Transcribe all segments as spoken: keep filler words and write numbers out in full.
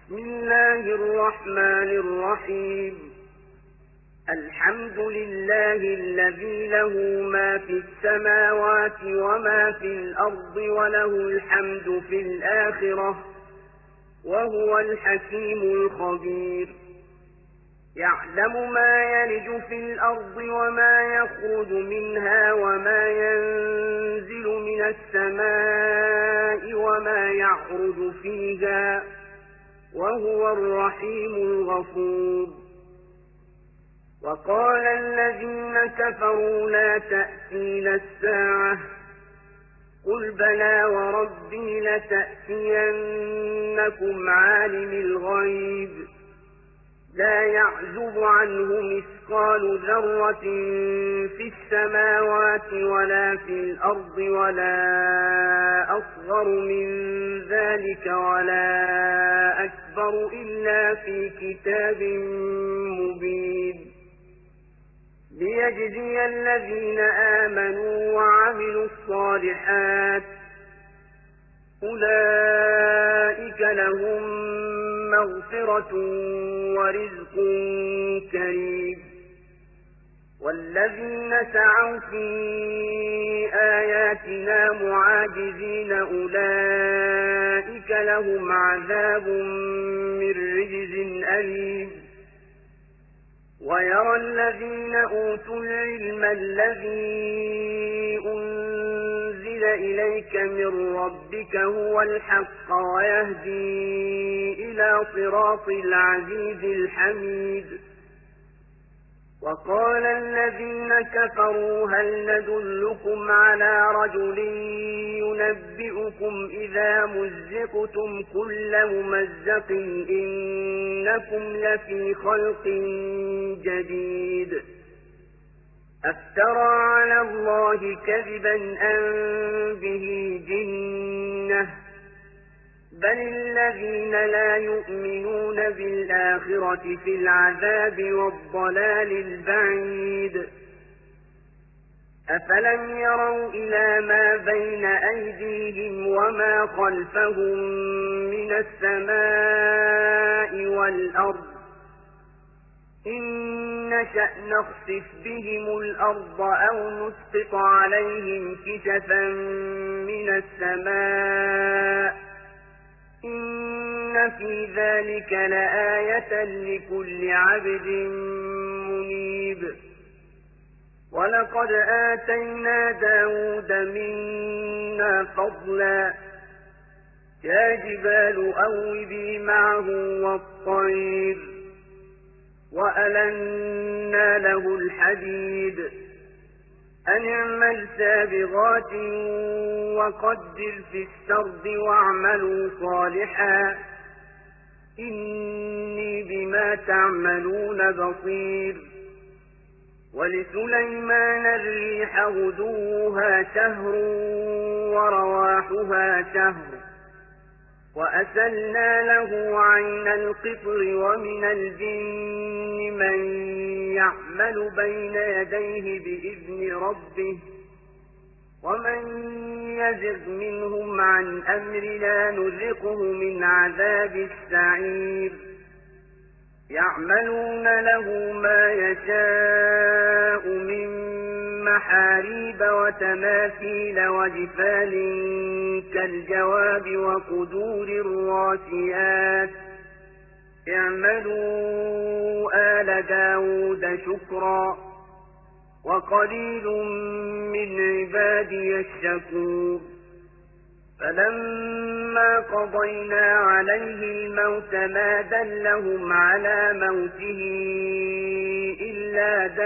بسم الله الرحمن الرحيم الحمد لله الذي له ما في السماوات وما في الأرض وله الحمد في الآخرة وهو الحكيم الخبير يعلم ما يلج في الأرض وما يخرج منها وما ينزل من السماء وما يعرج فيها وهو الرحيم الغفور وقال الذين كفروا لا تأتينا الساعة قل بلى وربي لتأتينكم عالم الغيب لا يعزب عنه مثقال ذرة في السماوات ولا في الأرض ولا أصغر من ذلك ولا أكبر إلا في كتاب مبين ليجزي الذين آمنوا وعملوا الصالحات أولئك لهم مغفرة ورزق كريم والذين سعوا في آياتنا معاجزين أولئك لهم عذاب من رجز أليم ويرى الذين أوتوا العلم الذي أنزل إليك من ربك هو الحق ويهدي إلى صراط العزيز الحميد وقال الذين كفروا هل ندلكم على رجل ينبئكم إذا مزقتم كل ممزق إنكم لفي خلق جديد أفترى على الله كذبا أم به جنة بل الذين لا يؤمنون بالآخرة في العذاب والضلال البعيد أفلم يروا إلى ما بين أيديهم وما خلفهم من السماء والأرض إن نشأ نخسف بهم الأرض أو نسقط عليهم كسفا من السماء إن في ذلك لآية لكل عبد منيب ولقد آتينا داود منا فضلا يا جبال أوبي معه والطير وألنا له الحديد أن اعمل سابغات وقدر في السرد واعملوا صالحا إني بما تعملون بصير ولسليمان الريح غدوها شهر ورواحها شهر وأسلنا له عين القطر ومن الجن من يعمل بين يديه بإذن ربه ومن يزغ منهم عن أمرنا نذقه من عذاب السعير يعملون له ما يشاء من محاريب وتماثيل وجفان كالجواب وقدور الراسيات اعملوا آل داود شكرا وقليل من عبادي الشكور فلما قضينا عليه الموت ما دلهم على موته إلا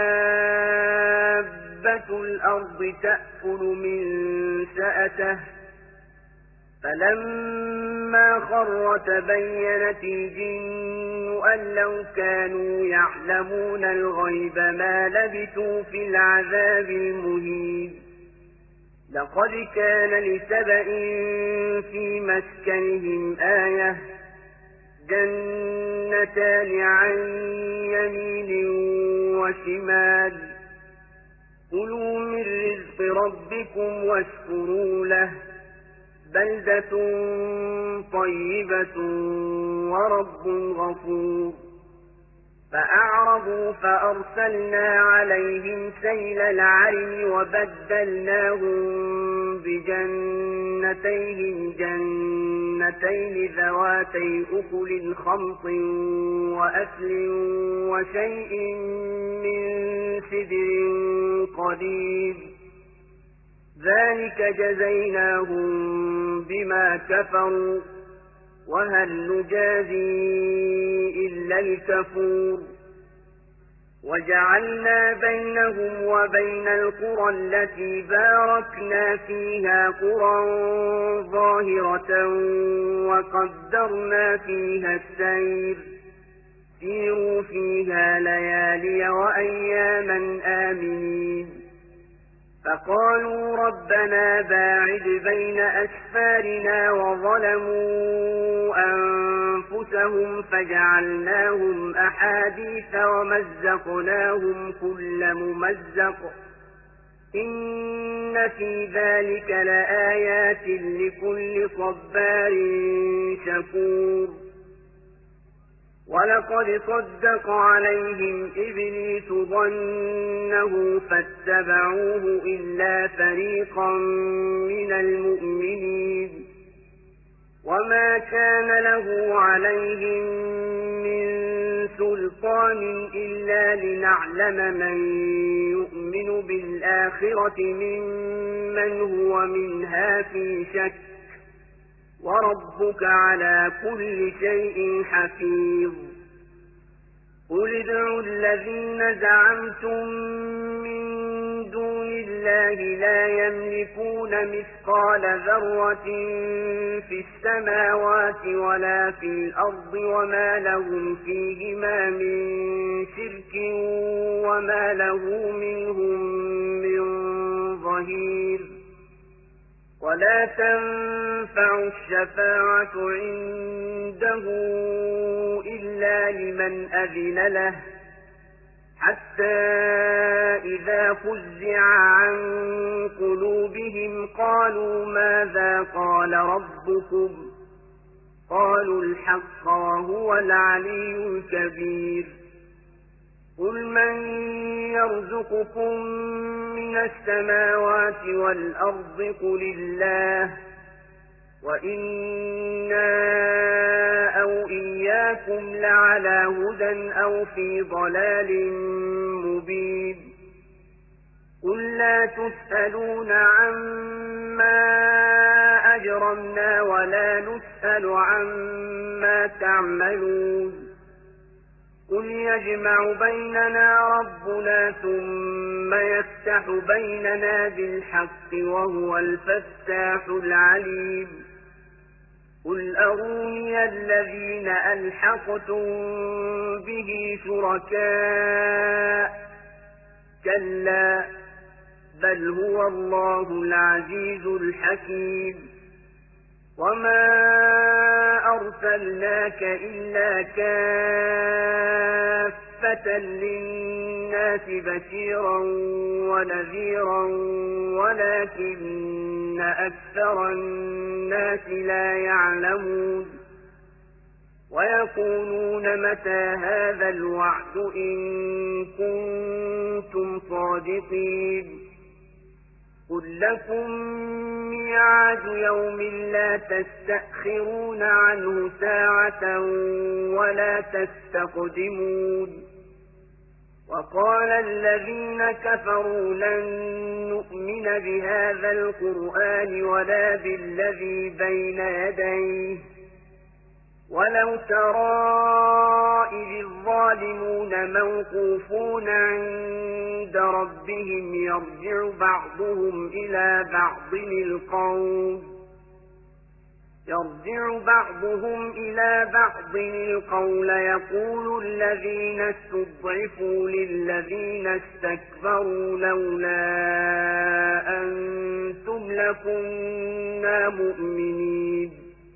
دابة الأرض تأكل من سأته فلما خر تبينت الجن أن لو كانوا يعلمون الغيب ما لبثوا في العذاب المهين لقد كان لسبإ في مسكنهم آية جنتان عن يمين وشمال كلوا من رزق ربكم واشكروا له بلدة طيبة ورب غفور فأعرضوا فأرسلنا عليهم سيل العرم وبدلناهم بجنتيهم جنتين ذواتي أكل خمط وأكل وشيء من سدر قليل ذلك جزيناهم بما كفروا وهل نجازي إلا الكفور وجعلنا بينهم وبين القرى التي باركنا فيها قرى ظاهرة وقدرنا فيها السير سيروا فيها ليالي وأياما آمنين فقالوا ربنا باعد بين أسفارنا وظلموا أنفسهم فجعلناهم أحاديث ومزقناهم كل ممزق إن في ذلك لآيات لكل صبار شكور ولقد صدق عليهم إبليس ظنه فاتبعوه إلا فريقا من المؤمنين وما كان له عليهم من سلطان إلا لنعلم من يؤمن بالآخرة ممن هو منها في شك وربك على كل شيء حفيظ قل ادعوا الذين زعمتم من دون الله لا يملكون مثقال ذرة في السماوات ولا في الأرض وما لهم فيهما من شرك وما له منهم من ظهير ولا تنفع الشفاعة عنده إلا لمن أذن له حتى إذا فزع عن قلوبهم قالوا ماذا قال ربكم قالوا الحق وهو العلي الكبير قل من يرزقكم من السماوات والأرض قل الله وإنا أو إياكم لعلى هدى أو في ضلال مبين قل لا تسألون عما أجرمنا ولا نسأل عما تعملون قل يجمع بيننا ربنا ثم يفتح بيننا بالحق وهو الفتاح العليم قل أروني الذين ألحقتم به شركاء كلا بل هو الله العزيز الحكيم وما أرسلناك إلا كافة للناس بشيرا ونذيرا ولكن أكثر الناس لا يعلمون ويقولون متى هذا الوعد إن كنتم صادقين قل لكم ميعاد يوم لا تستأخرون عنه ساعة ولا تستقدمون وقال الذين كفروا لن نؤمن بهذا القرآن ولا بالذي بين يديه ولو ترى إذ الظالمون موقوفون عند ربهم يرجع بعضهم إلى بعض القول يرجع بعضهم إلى بعض القول يقول الذين استضعفوا للذين استكبروا لولا أنتم لكنا مؤمنين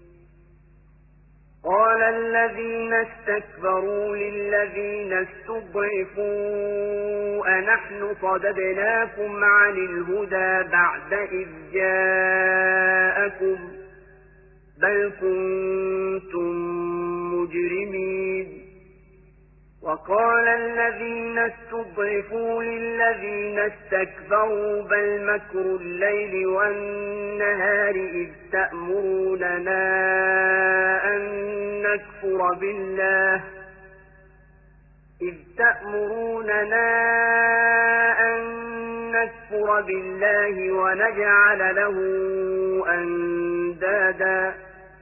قال الذين استكبروا للذين استضعفوا أنحن صددناكم عن الهدى بعد إذ جاءكم بل كنتم مجرمين. وقال الذين استضعفوا للذين استكبروا بل مكر الليل والنهار إذ تأمروننا أن نكفر بالله إذ تأمروننا أن نكفر بالله ونجعل له أندادا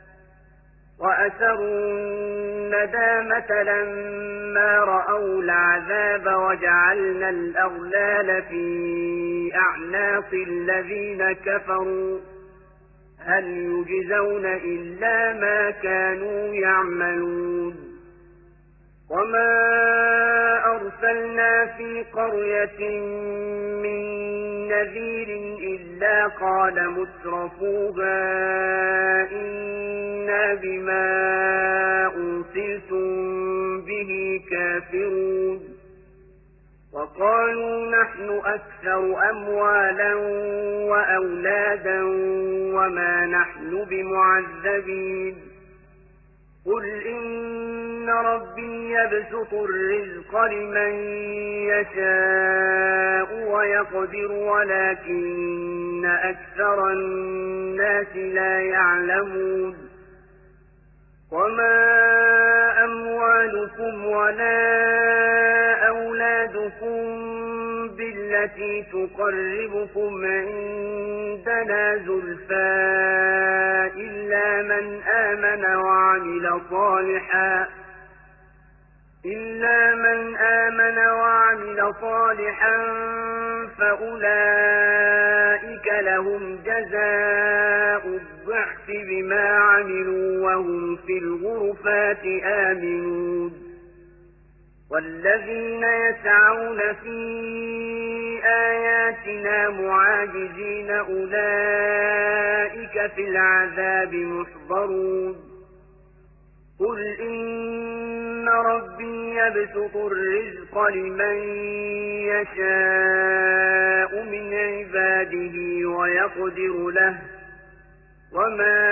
وأسروا الندامة لما رأوا العذاب وجعلنا الأغلال في أعناق الذين كفروا هل يجزون إلا ما كانوا يعملون. وما أرسلنا في قرية من نذير إلا قال مترفوها إنا بما أرسلتم به كافرون. وقالوا نحن أكثر أموالا وأولادا وما نحن بمعذبين. قل إن ربي يبسط الرزق لمن يشاء ويقدر ولكن أكثر الناس لا يعلمون. وما أموالكم ولا أولادكم بالتي تقربكم عندنا زلفى إلا من آمن وعمل صالحا إلا من آمن وعمل صالحا فأولئك لهم جزاء الضعف بما عملوا وهم في الغرفات آمنون. والذين يسعون في آياتنا معاجزين أولئك في العذاب محضرون. قل إن ربي يبسط الرزق لمن يشاء من عباده ويقدر له وما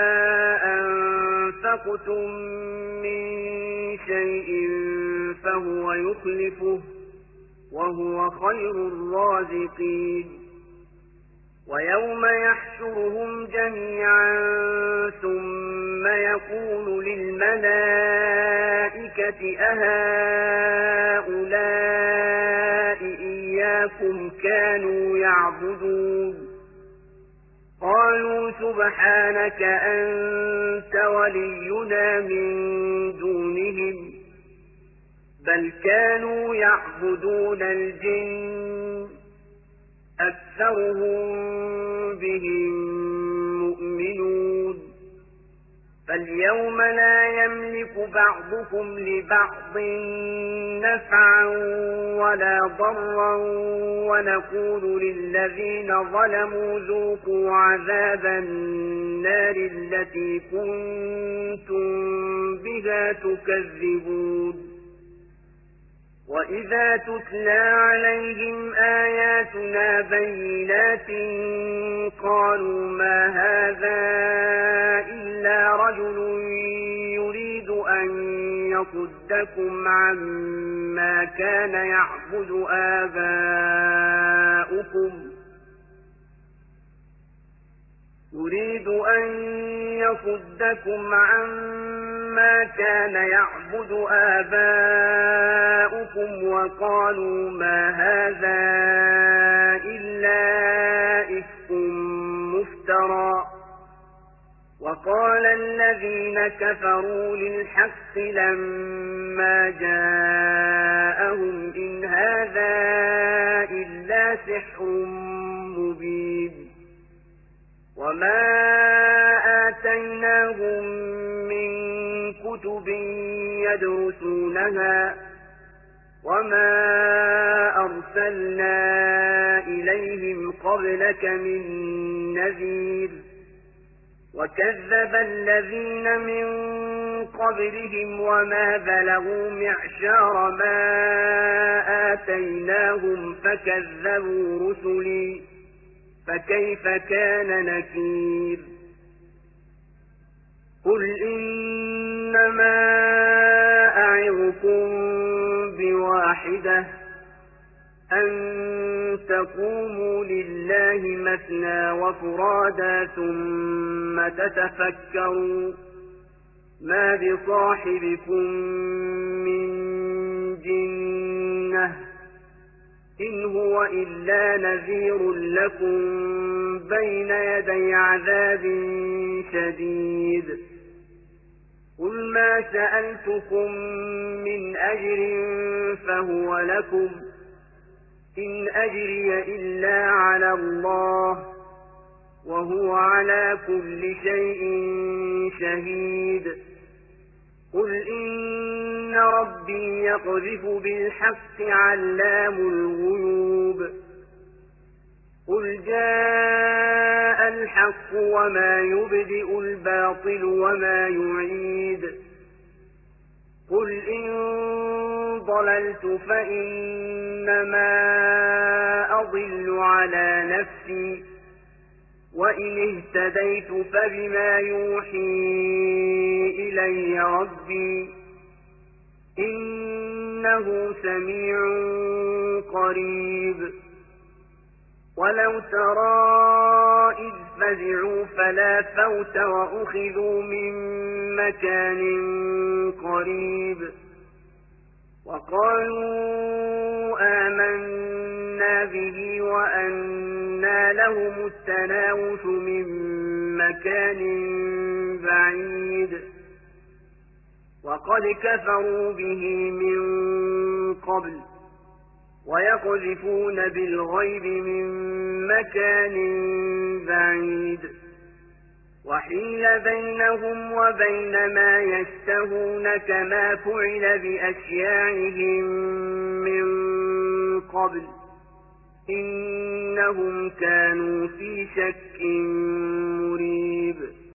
أنفقتم من شيء فهو يخلفه وهو خير الرازقين. ويوم يحشرهم جميعا ثم يقول للملائكة أهؤلاء إياكم كانوا يعبدون قالوا سبحانك أنت ولينا من دونهم بل كانوا يعبدون الجن أكثرهم بهم مؤمنون. فاليوم لا يملك بعضكم لبعض نفعا ولا ضرا ونقول للذين ظلموا ذوقوا عذاب النار التي كنتم بها تكذبون. وإذا تتلى عليهم آياتنا بينات قالوا ما هذا إلا رجل يريد أن يصدكم عما كان يعبد آباؤكم يريد أن يصدكم عما كان يعبد آباؤكم وقالوا ما هذا إلا إفك مفترى. وقال الذين كفروا للحق لما جاءهم إن هذا إلا سحر مبين. وما آتيناهم من كتب يدرسونها وما أرسلنا إليهم قبلك من نذير. وكذب الذين من قبلهم وما بلغوا معشار ما آتيناهم فكذبوا رسلي فكيف كان نكير. قل إنما أعظكم بواحدة أن تقوموا لله مثنى وفرادا ثم تتفكروا ما بصاحبكم من جنة إن هو إلا نذير لكم بين يدي عذاب شديد قل ما سألتكم من أجر فهو لكم إن أجري إلا على الله وهو على كل شيء شهيد قل إن ربي يقذف بالحق علام الغيوب قل جاء الحق وما يبدئ الباطل وما يعيد قل إن ضللت فإنما أضل على نفسي وإن اهتديت فبما يوحي إلي ربي إنه سميع قريب ولو ترى إذ فزعوا فلا فوت وأخذوا من مكان قريب وقالوا آمنا به وأنى لهم التناوش من مكان بعيد وقد كفروا به من قبل ويقذفون بالغيب من مكان بعيد وحيل بينهم وبين ما يشتهون كما فعل بأشياعهم من قبل إنهم كانوا في شك مريب